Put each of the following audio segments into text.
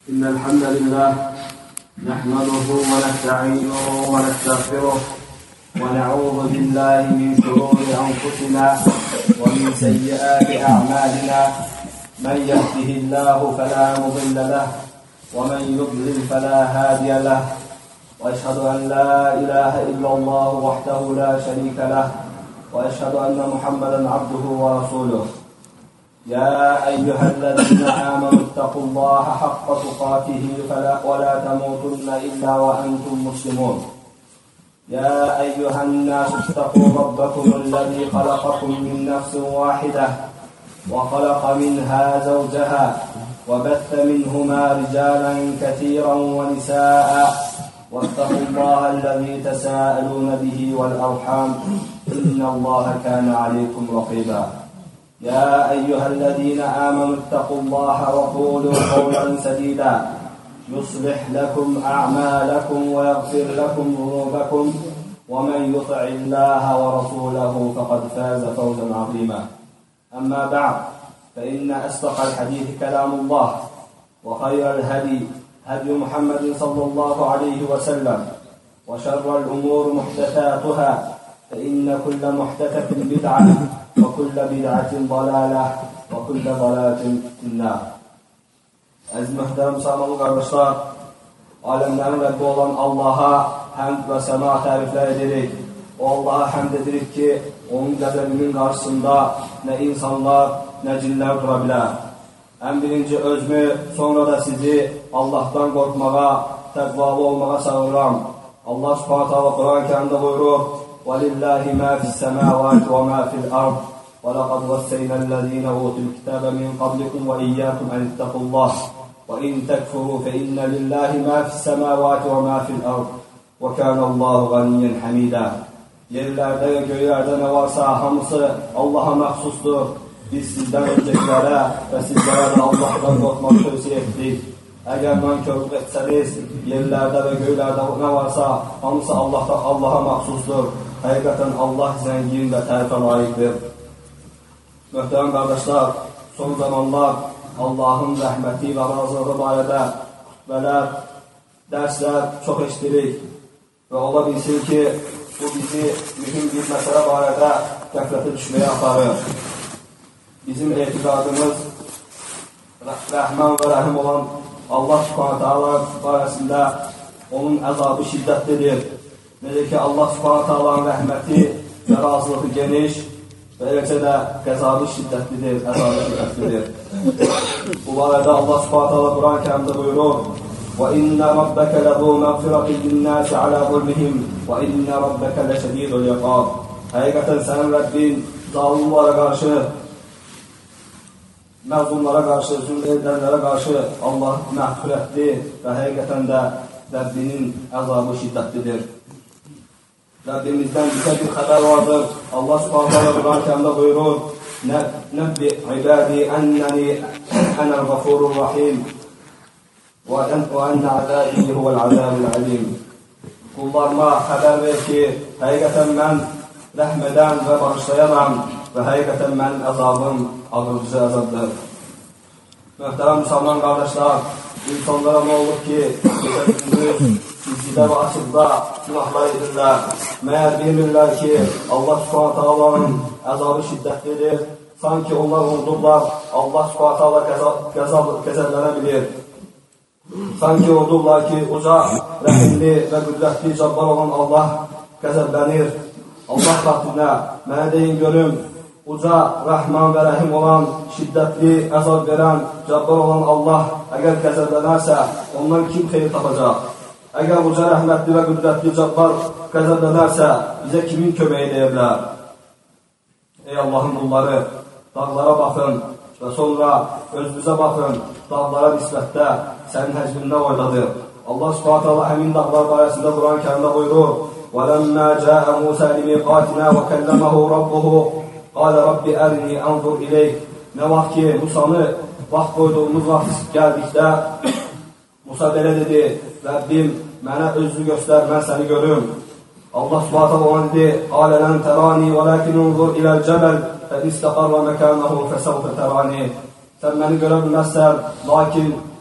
إن الحمد لله نحمده ونستعينه ونستغفره ونعوذ بالله من شرور أنفسنا ومن سيئات أعمالنا. من يهده الله فلا مضل له ومن يضلل فلا هادي له، وأشهد أن لا إله إلا الله وحده لا شريك له، وأشهد أن محمدا عبده ورسوله. يا أيها الذين آمنوا اتقوا الله حق تقاته ولا تموتن إلا وأنتم مسلمون. يا أيها الناس اتقوا ربكم الذي خلقكم من نفس واحدة وخلق منها زوجها وبث منهما رجالا كثيرا ونساء، واتقوا الله الذي تساءلون به والأرحام إن الله كان عليكم رقيبا. يا أيها الذين آمنوا اتقوا الله وقولوا قولا سديدا يصلح لكم أعمالكم ويغفر لكم ذنوبكم، ومن يطع الله ورسوله فقد فاز فوزا عظيما. أما بعد، فإن أصدق الحديث كلام الله، وخير الهدي هدي محمد صلى الله عليه وسلم، وشر الأمور محدثاتها، فإن كل محدثة بدعة وكل بدعة ضلالة وكل ضلالة في النار. Əziz möhtərəm müsəlman qardaşlar, aləmlərin Rəbbi olan Allaha həmd və səna təriflər edirik. O Allaha həmd edirik ki, onun qəzəbinin qarşısında nə insanlar, nə cinlər dura bilər. Ən birinci özümü, sonra da sizi Allahdan qorxmağa, təqvalı olmağa çağırıram. Allah Subhanahu taala Quran-Kərimdə buyurur: وَلِلَّهِ مَا فِي السَّمَاوَاتِ وَمَا فِي الْأَرْضِ وَلَقَدْ وَصَّيْنَا الَّذِينَ أُوتُوا الْكِتَابَ مِنْ قَبْلِكُمْ وَإِيَّاكُمْ أَنِ اتَّقُوا اللَّهَ وَإِنْ تَكْفُرُوا فَإِنَّ لِلَّهِ مَا فِي السَّمَاوَاتِ وَمَا فِي الْأَرْضِ وَكَانَ اللَّهُ غَنِيًّا حَمِيدًا. Yerlərdə və göylərdə nə varsa hamısı Allaha məxsusdur. Biz sizdən öncekilərə və sizlərə də Allahdan qorxmaq tövsiyə etdik. Əgər nankörlük etsəniz, yerlərdə və göylərdə nə varsa hamısı Allaha məxsusdur. Həqiqətən Allah zəngin və tərifə layiqdir. Möhtərəm qardaşlar, son zamanlar Allahın rəhməti və razılığı barədə xütbələr, dərslər çox eşitirik və ola bilsin ki, bu bizi mühüm bir məsələ barədə qəflətə düşməyə aparır. Bizim etiqadımız rəhman və rəhim olan Allah Subhanahu taala barəsində onun əzabı şiddətlidir. Necə ki, Allah Subhanahu taalanın rəhməti və razılığı geniş və eləcə də qəzabı şiddətlidir, əzabı şiddətlidir. Bu barədə Allah Subhanahu taala Quran-Kərimdə buyurur: وَإِنَّ رَبَّكَ لَذُو مَغْفِرَةٍ لِلنَّاسِ عَلَى ظُلْمِهِمْ وَإِنَّ رَبَّكَ لَشَدِيدُ الْعِقَابِ. Həqiqətən sənin Rəbbin zalimlərə qarşı, məzlumlara qarşı, zülm edənlərə qarşı Allah məğfirətli və həqiqətən də Rəbbinin əzabı şiddətlidir. Rəbbimizdən bizə bir xəbər vardır. Allah Subhanahu taala Quran-Kərimdə buyurur: "Nəbbi ibadi ennəni ənəl ğafurur rahim və enne azabi huvel azabul alim." Qullarıma xəbər ver ki, həqiqətən mən rəhm edən və bağışlayanam və həqiqətən mənim əzabım ağırcı əzabdır. Möhtərəm müsəlman qardaşlar, insanlara nə olur ki, sizdə və açıqda günahlar edirlər. Məyər bilmirlər ki, Allah Subhanahu taalanın əzabı şiddətlidir. Sanki onlar unudurlar, Allah Subhanahu taala qəzəblənə bilir. Sanki unudurlar ki, uca, rəhimli və qüdrətli, cabbar olan Allah qəzəblənir. Allah xatirinə, mənə deyin görüm, uca, rəhman və rəhim olan, şiddətli, əzab verən, cabbar olan Allah əgər qəzəblənərsə, ondan kim xeyir tapacaq? Əgər uca, rəhmətli və qüdrətli, cabbar qəzəblənərsə, bizə kimin köməyi deyə bilər? Ey Allahın qulları, dağlara baxın və sonra özünüzə baxın, dağlara nisbətdə sənin həcmində oydadır. Allah Subhanahu taala həmin dağlar barəsində Quran-Kərimdə buyurur: وَلَمَّا جَاءَ مُوسَى لِمِيقَاتِنَا وَكَلَّمَهُ رَبُّهُ قَالَ رَبِّ أَرِنِي أَنْظُرْ إِلَيْكَ. Nə vaxt ki, Musanı vaxt qoyduğumuz vaxt gəldikdə, Musa belə dedi: Rəbbim, mənə özünü göstər, mən səni görüm. Allah Subhanahu taala ona dedi: قَالَ لَنْ تَرَانِي وَلَكِنْ انْظُرْ إِلَى الْجَبَلِ فَإِنِ اسْتَقَرَّ مَكَانَهُ فَسَوْفَ تَرَانِي. Sən məni görə bilməzsən, lakin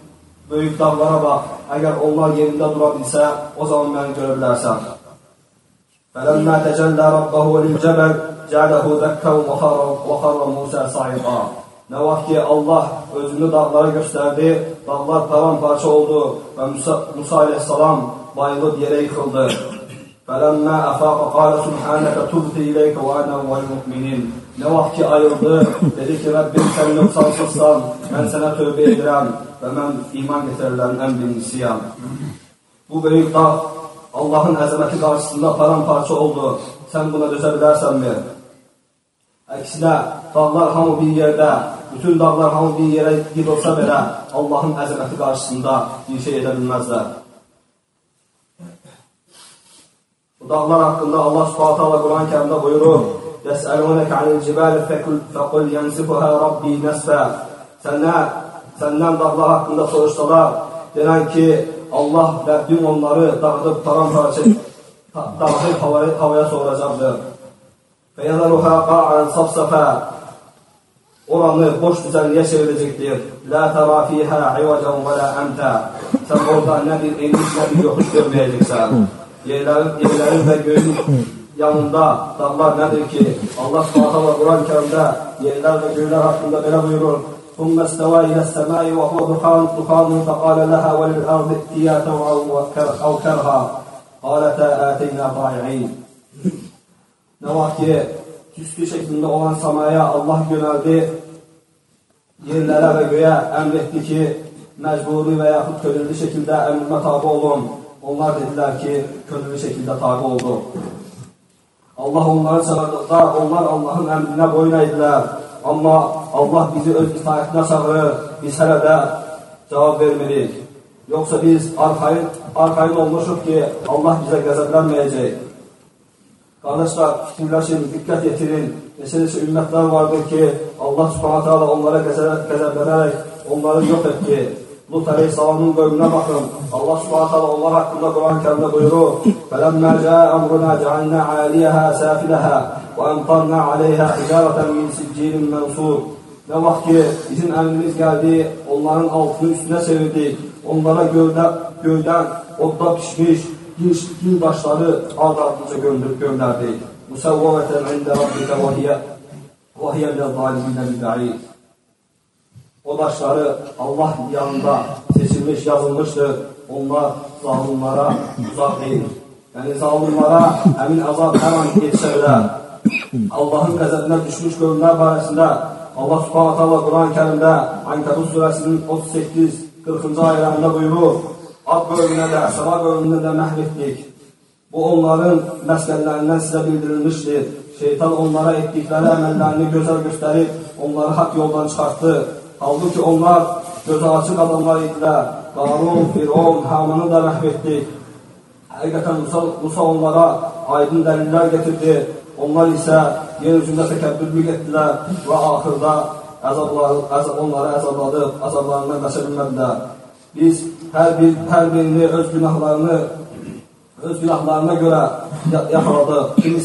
böyük dağlara bax, əgər onlar yerində dura bilsə, o zaman məni görə bilərsən. فَلَمَّا تَجَلَّى رَبَّهُ لِلْجَبَلِ جَعَلَهُ دَكًّا وَخَرَّ مُوسَى صَعِقًا. Nə vaxt ki, Allah özünü dağlara göstərdi, dağlar paramparça oldu və Musa aleyhissalam bayılıb yerə yıxıldı. فَلَمَّا أَفَاقَ قَالَ سُبْحَانَكَ تُبْتُ إِلَيْكَ وَأَنَا أَوَّلُ الْمُؤْمِنِينَ. Nə vaxt ki, ayıldı, dedi ki, Rəbbim sən yoxsansızsan, mən sənə tövbə edirəm və mən iman getirilən ən birincisiyəm. Bu böyük dağ Allahın əzəməti qarşısında paramparça oldu. Sən buna dözə bilərsənmi? Əksinə, dağlar hamı bir yerdə, bütün dağlar hamı bir yerə yığılsa belə, Allahın əzəməti qarşısında bir şey edə bilməzlər. Bu dağlar haqqında Allah Subhanahu taala Quran-ı Kərimdə buyurur: "Yəsəlunəkə anil cibali fəqul yansifuhə Rabbi nəsfə." Səndən dağlar haqqında soruşsalar, denən ki, Allah Rəbbim onları dağıdıb paramparça dağıdıb havaya soracaqdır. فَيَذَرُهَا قَاعًا صَفْصَفًا. Oranı boş düzənliyə çevirəcəkdir. لَا تَرَى فِيهَا عِوَجًا وَلَا أَمْتًا. Sən orada nə bir eniş, nə bir yoxuş görməyəcəksən. Yerlərin və göyün yanında dağlar nədir ki, Allah Subhanahu Quran-ı Kərimdə yerlər və göylər haqqında belə buyurur: ثُمَّ اسْتَوَى إِلَى السَّمَاءِ وَهُوَ دُخَانٌ فَقَالَ لَهَا وَلِلْأَرْضِ ائْتِيَا طَوْعًا أَوْ كَرْهًا قَالَتَا آتَيْنَا طَائِعِينَ. Nə vaxt ki, tüstü şəklində olan samaya Allah yönəldi, yerlərə və göyə əmr etdi ki, məcburi və yaxud könüllü şəkildə əmrimə tabi olun. Onlar dedilər ki, könüllü şəkildə tabi oldu. Allah onları çağırdıqda, onlar Allahın əmrinə boyun eydilər. Amma Allah bizi öz itaətinə çağırır, biz hələ də cavab vermirik. Yoxsa biz arxayın olmuşuq ki, Allah bizə qəzəblənməyəcək. Qardaşlar, fikirləşin, diqqət yetirin. Neçə ümmətlər vardır ki, Allah Subhanahu taala onlara qəzəblənərək onları yox etdi. Lut əleyhissalamın qövmünə baxın. Allah Subhanahu taala onlar haqqında Quran-ı Kərimdə buyurur: "Fələmmə cəə əmrunə cəalnə əliyəhə səfiləhə və əmtarnə aleyhə hicarətən min siccilin mənsur." Nə vaxt ki, bizim əmrimiz gəldi, onların altını üstünə çevirdik. Onlara göydən odda pişmiş gil daşları ard-ardıca göndərdik. Musəvvəvətən ində rabbikə və hiyə minəz-zaliminə bidəid. O daşları Allah yanında seçilmiş, yazılmışdır. Onlar zalimlara uzaq deyil. Yəni, zalimlara əmin azab hər an yetişə bilər. Allahın qəzəbinə düşmüş qövmlər barəsində Allah Subhanahu taala Quran-ı Kərimdə Ankabut surəsinin 38-40-cı ayələrində buyurur: Ad qövmünə də, Səba qövmünə də məhv etdik. Bu, onların məskənlərindən sizə bildirilmişdir. Şeytan onlara etdikləri əməllərini gözəl göstərib, onları haqq yoldan çıxartdı. Halbuki onlar gözü açıq adamlar idilər. Qarun, Firon, Hamanı da məhv etdik. Həqiqətən Musa onlara aydın dəlillər getirdi. Onlar isə yer üzündə təkəbbürlük etdilər və axırda onları əzabladıb, əzablarından qaça bilmədilər. Biz hər birini öz günahlarına görə yaxaladıq.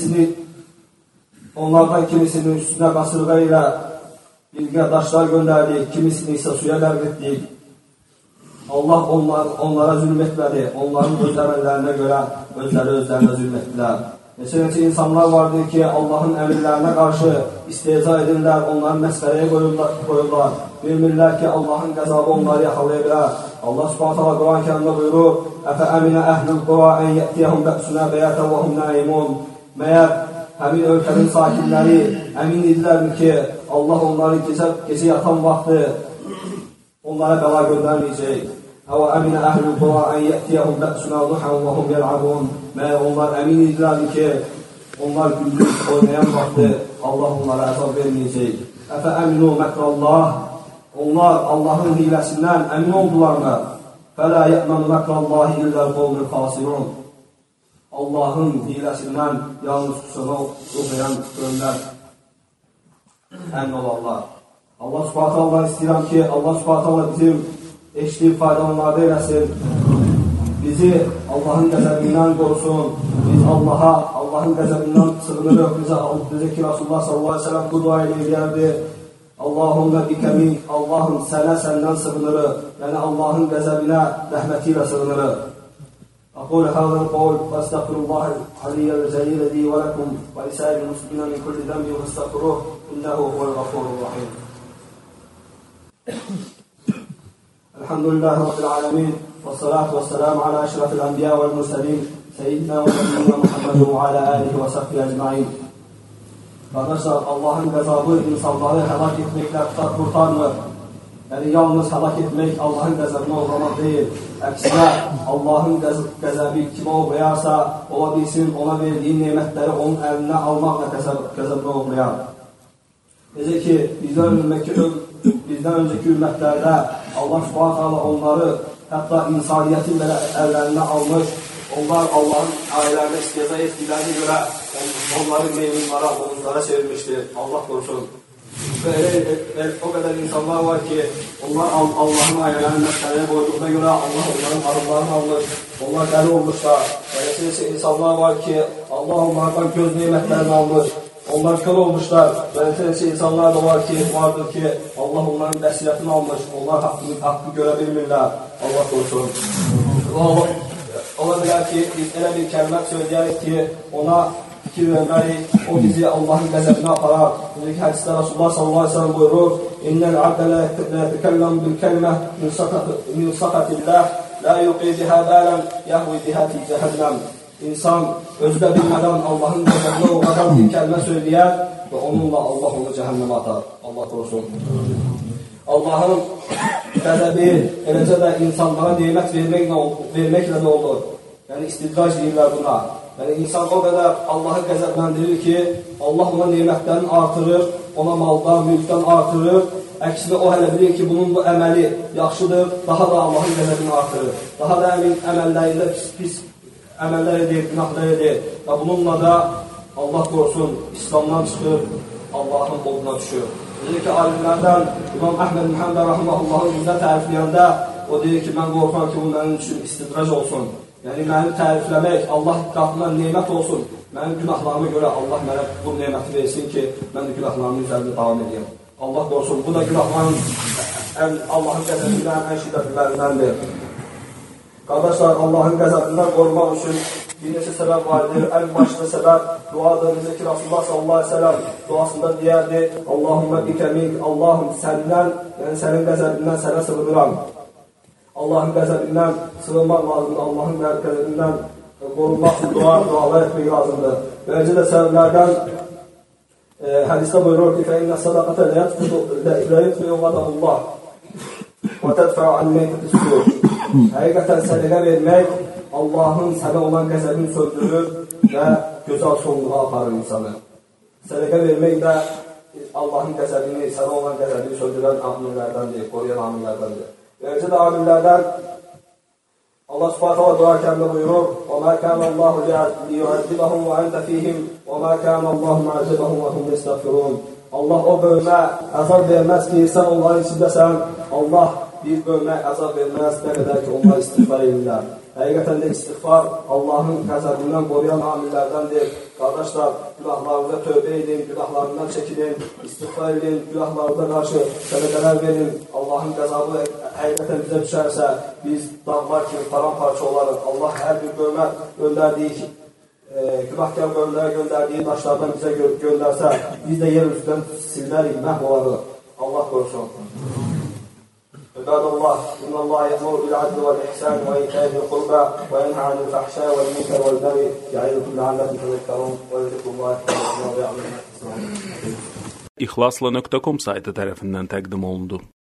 Onlardan kimisinin üstünə qasırğa ilə bilgə daşlar göndərdik, kimisini isə suya lərq etdik. Allah onlara zülm etmədi, onların öz əməllərinə görə özlərinə zülm etdilər. Neçə insanlar vardır ki, Allahın əmirlərinə qarşı istehza edirlər, onları məsxərəyə qoyurlar. Bilmirlər ki, Allahın qəzabı onları yaxalaya bilər. Allah Subhanahu taala Quran-ı Kərimdə buyurur: "Əfə əminə əhlul qura ən yətiyəhum bə'sunə bəyətən və hum naimun." Məyər həmin ölkənin sakinləri əmin idilərmi ki, Allah onları gecə yatan vaxtı onlara bəla göndərməyəcək. Əvə əminə əhlul qura ən yətiyəhum bə'sunə duhan və hum yəl'abun. Məyər onlar əmin idilərmi ki, onlar gündüz oynayan vaxtı Allah onlara əzab verməyəcək. Əfə əminu məkrallah. Onlar Allahın hiləsindən əmin oldularmı? Fələ yə'mənu məkrallahi illəl qovmül xasirun. Allahın hiləsindən yalnız qüsura uğrayan qövmlər əmin olarlar. Allah Subhanahu taala istəyirəm ki, Allah Subhanahu taala bizim eşitdiyi faydalanlarda eləsin. Bizi Allahın qəzəbindən qorusun. Biz Allahın qəzəbindən sığınırıq. Bizə ki, Rasulullah sallallahu aleyhi ve sellem bu dua ilə eləyərdi. Allahümme bike mink, Allahım senden sığınırıq. Yəni Allahın qəzəbinə, rəhməti ilə sığınırıq. أقول هذا القول وأستغفر الله العلي الجليل لي ولكم ولسائر المسلمين من كل ذنب فاستغفروه إنه هو الغفور الرحيم. الحمد لله رب العالمين والصلاة والسلام على أشرف الأنبياء والمرسلين سيدنا ونبينا محمد وعلى آله وصحبه أجمعين. Qardaşlar, Allahın qəzabı insanları həlak etməklə qurtarmır. Yəni, yalnız həlak etmək Allahın qəzəbinə uğramaq deyil. Əksinə, Allahın qəzəbi kimə uğrayarsa, ola bilsin, ona verdiyi nemətləri onun əlinə almaqla qəzəbinə uğrayar. Necə ki, bizdən öncəki ümmətlərdə Allah Subhanahu onları, hətta insaniyyətin belə əllərinə almış, onlar Allahın ayələrinə istiyazə etdiklərini görə onları meymunlara, onlara çevirmişdir. Allah qorusun. Və o qədər insanlar var ki, onlar Allahın ayələrini məsələyə qoyduğuna görə Allah onların arıqlarını almış, onlar dəli olmuşlar. Beləsinə insanlar var ki, Allah onlardan göz nemətlərini almış, onlar kör olmuşlar. Beləsinə insanlar da vardır ki, Allah onların bəsirətini almış, onlar haqqı görə bilmirlər. Allah qorusun. Ola bilər ki, biz elə bir kəlmət söyləyərik ki, ona fikir vermərik, o bizi Allahın qəzəbinə aparar. Çünki hədisdə Rasulullah sallallahu aleyhi ve sellem buyurur, İnnəl abdə la yətəkəlləm bil kəlmə min saqatillah, la yuqi bihə bələn, yəhvi bihə fi cəhənnəm. İnsan özdə bilmədən Allahın qəzəbinə uğradan bir kəlmə söyləyər və onunla Allah onu cəhənnəmə atar. Allah qorusun. Allahın qəzəbi eləcə də insanlara nemət verməklə də olur. Yəni, istidrac deyirlər buna. Yəni, insan o qədər Allahı qəzəbləndirir ki, Allah ona nemətlərini artırır, ona maldan, mülkdən artırır. Əksinə, o hələ bilir ki, bunun bu əməli yaxşıdır, daha da Allahın qəzəbini artırır. Daha da əməllərində pis əməllər edir, günahlar edir. Və bununla da Allah qorusun, İslamdan çıxır, Allahın oduna düşür. Deyir ki, alimlərdən İmam Əhməd Muhammed Rahimahullahın bizə tərifləyəndə o deyir ki, mən qorxuram ki, bu mənim üçün istidrac olsun. Yəni, məni tərifləmək, Allah qatından nemət olsun. Mənim günahlarıma görə Allah mənə bu neməti versin ki, mən də günahlarımın üzərində davam edeyim. Allah qorusun, bu da günahların Allahın qəzəbindən ən şiddətlərindəndir. Qardaşlar, Allahın qəzəbindən qorumaq üçün bir neçə səbəb vardır. Ən başlı səbəb duadır. Necə ki, Rasulullah sallallahu aleyhi ve sellem duasında deyərdi, Allahümme bike mink, Allahım səndən, yəni sənin qəzəbindən sənə sığınıram. Allahın qəzəbindən sığınmaq lazımdır. Allahın qəzəbindən qorunmaq üçün dualar etmək lazımdır. Beləcə də səbəblərdən hədisdə buyurur ki, فَإِنَّ الصَّدَقَةَ لَيَتْفِيُ غَضَبَ اللّٰهِ وَتَدْفَعُ عَنْ مَيْتَةِ السُّوءِ Həqiqətən sədəqə vermək Allahın sənə olan qəzəbini söndürür və gözəl sonluğa aparır insanı. Sədəqə vermək də Allahın qəzəbini, sənə olan qəzəbini söndürən amillərdəndir, qoruyan amillərdəndir. Beləcə də amillərdən Allah subhanahu dua kəmdə buyurur, وَمَا كَانَ اللّٰهُ لِيُعَذِّبَهُمْ وَأَنْتَ فِيهِمْ وَمَا كَانَ اللّٰهُ مُعَذِّبَهُمْ وَهُمْ يَسْتَغْفِرُونَ Allah o bölmə əzab verməz ki, sən onların içindəsən, Allah bir bölmə əzab verməz, nə qədər ki, onlar istiğfar edirlər. Həqiqətən də istiğfar Allahın qəzəbindən qoruyan amillərdəndir. Qardaşlar, günahlarınıza tövbə edin, günahlarından çəkilin, istiğfar edin, günahlarına qarşı sədəqələr verin. Allahın qəzabı həqiqətən bizə düşərsə, biz dağlar kimi paramparça olarıq. Allah hər bir bölmə göndərdiyi, günahkar bölmələrə göndərdiyi daşlardan bizə göndərsə, biz də yer üstündən silinərik, məhv olarıq. Allah qorusun. عباد الله إن الله يأمر بالعدل والإحسان وإيتاء ذي القربى وينهى عن الفحشاء والمنكر والبغي يعظكم لعلكم تذكرون ويذكر الله كثيرا ويعلم. İhlasla.com saytı tərəfindən təqdim olundu.